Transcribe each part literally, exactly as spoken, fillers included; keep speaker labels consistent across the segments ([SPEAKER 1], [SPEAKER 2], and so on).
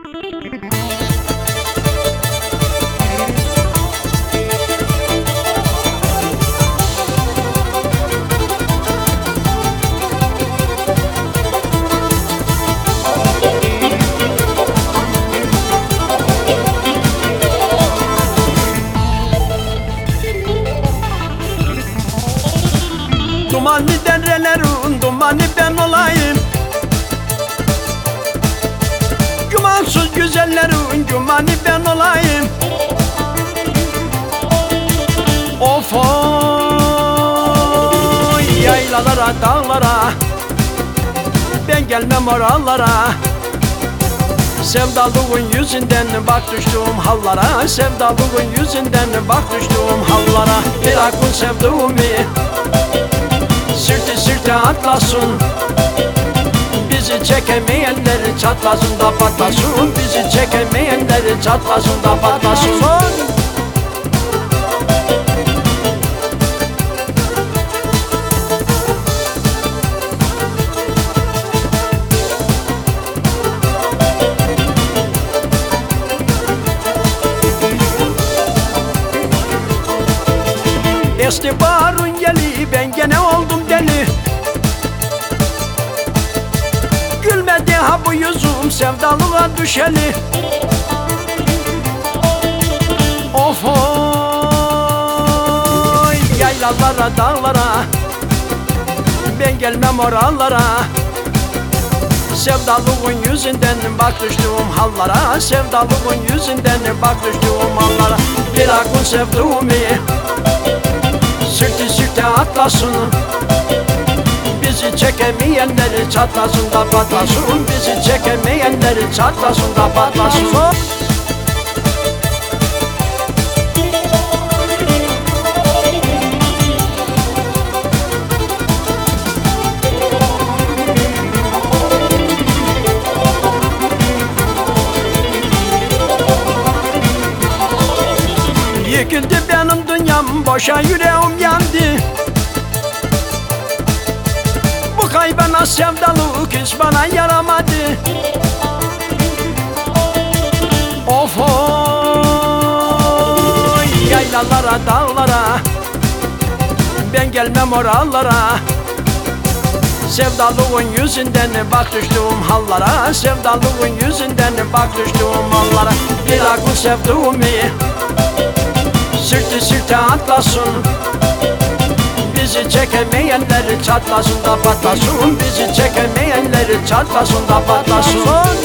[SPEAKER 1] Dumanlı derelerin dumanı ben olayım, gümansız güzellerin gümanı ben olayım. Of oy, yaylalara dağlara ben gelmem oralara. Sevdalığın yüzünden bak düştüğüm hallara, sevdalığın yüzünden bak düştüğüm hallara. Bir akıl sevduğumu sırtı sırtı atlasın, bizi çekemeyenleri çatlasın da patlasın, bizi çekemeyenleri çatlasın da patlasın. Esti baharın geli, ben gene oldum deli. Gülmedi ha bu yüzüm sevdalığa düşeli. Of oy, yaylalara dağlara ben gelmem oralara. Sevdalığın yüzünden bak düştüğüm hallara, sevdalığın yüzünden bak düştüğüm hallara. Bir akıl sevduğumu sırtı sırtı atlasın, bizi çekemeyenleri çatlasın da patlasın, bizi çekemeyenleri çatlasın da patlasın. Yıkıldı benim dünyam, boşa yüreğim yandı. Bu kaybana sevdalık hiç bana yaramadı. Of oy, yaylalara dağlara ben gelmem oralara. Sevdalığın yüzünden bak düştüğüm hallara, sevdalığın yüzünden bak düştüğüm hallara. Bir akıl sevduğumu sırtı sırtı atlasın, bizi çekemeyenleri çatlasın da patlasın, bizi çekemeyenleri çatlasın da patlasın.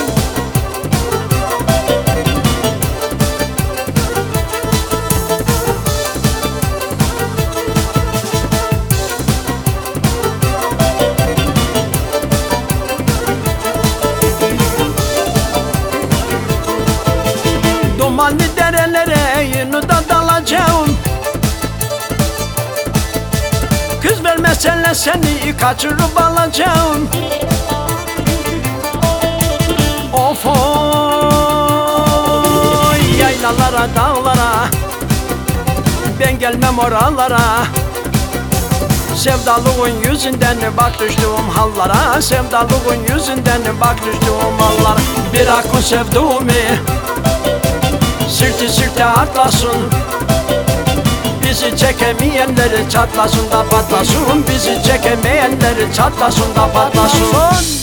[SPEAKER 1] Dumanlı derelere yeniden dalacağım, kız vermezsenle seni kaçırıp alacağım. Of oy, yaylalara dağlara ben gelmem oralara. Sevdalığın yüzünden bak düştüğüm hallara, sevdalığın yüzünden bak düştüğüm hallara. Bir akıl sevduğumu sırtı sırtı atlasın, bizi çekemeyenleri çatlasın da patlasın, bizi çekemeyenleri çatlasın da patlasın.